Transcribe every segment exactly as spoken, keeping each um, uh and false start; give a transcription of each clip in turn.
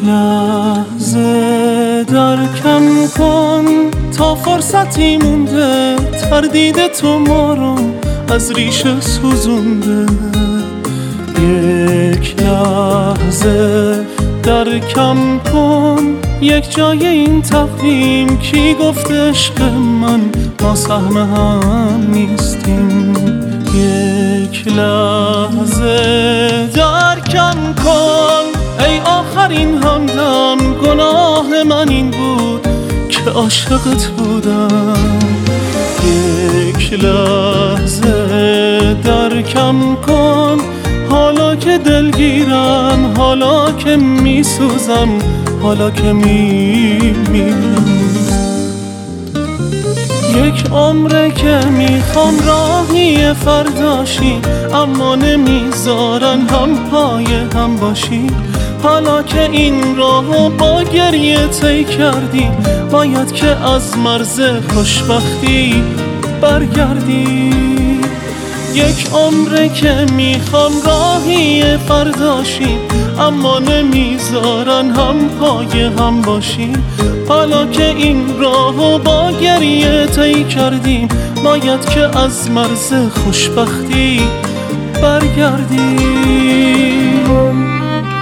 لحظه درکم کن تا فرصتی مونده، تردید تو ما رو از ریشه سوزونده. یک لحظه درکم کن، یک جای این تقویم کی گفت عشق من ما سهم هم نیستیم. یک لحظه درکم کن ای آخرین همدم، گناه من این بود که عاشقت بودم. یک لحظه درکم کن حالا که دلگیرم، حالا که میسوزم، حالا که میمیرم. یک عمره که میخوام راهی فرداشی، اما نمیذارن هم پای هم باشی. حالا که این راهو با گریه طی کردی، باید که از مرز خوشبختی برگردی. یک عمره که میخوام راهی فرداشی، اما نمیذارن هم پای هم باشی. حالا که این راهو با گریه طی کردیم، باید که از مرز خوشبختی برگردیم.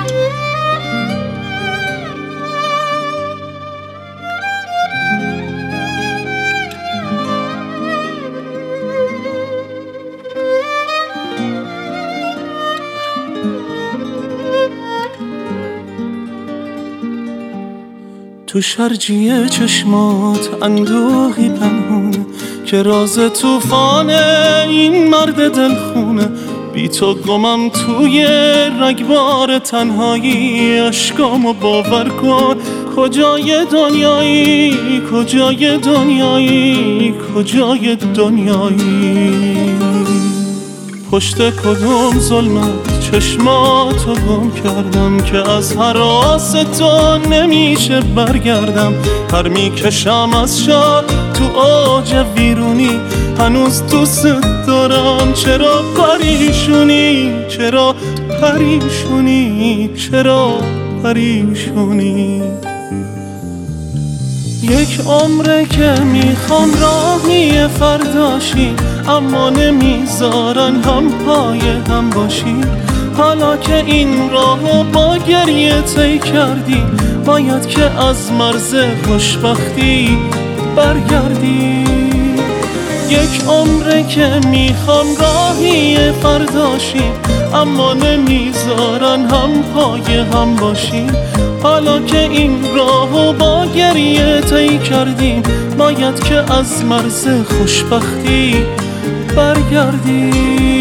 تو شرجی چشمات اندوهی پنهونه، که راز توفان این مرد دلخونه. بی تو گمم توی رگبار تنهایی، اشکامو باور کن کجای دنیایی، کجای دنیایی، کجای دنیایی. پشت کدوم ظلمت چشماتو گم کردم، که از هراس تو نمیشه برگردم. هر میکشم از شار تو اوج ویرونی، هنوز دوست دارم. چرا پریشونی، چرا پریشونی، چرا پریشونی. یک عمره که میخوام راهی فرداشی، اما نمیذارن هم پای هم باشی. حالا که این راهو با گریه طی کردی، باید که از مرز خوشبختی برگردی. یک عمره که میخوام راهی فرداشی، اما نمیذارن هم پای هم باشی. حالا که این راهو با گریه طی کردیم، باید که از مرز خوشبختی برگردی.